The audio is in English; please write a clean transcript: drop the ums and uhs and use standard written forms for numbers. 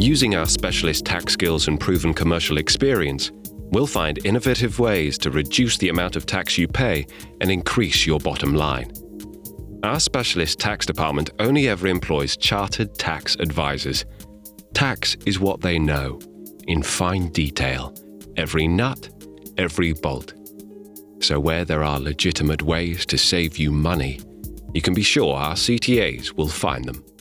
Using our specialist tax skills and proven commercial experience, we'll find innovative ways to reduce the amount of tax you pay and increase your bottom line. Our specialist tax department only ever employs chartered tax advisors. Tax is what they know, in fine detail, every nut, every bolt. So where there are legitimate ways to save you money, you can be sure our CTAs will find them.